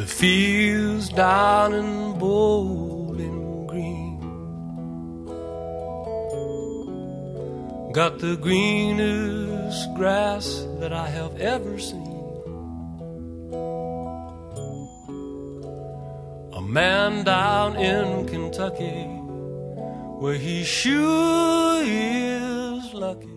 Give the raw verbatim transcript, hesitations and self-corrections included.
the fields down in Bowling Green got the greenest grass that I have ever seen. A man down in Kentucky, where he sure is lucky,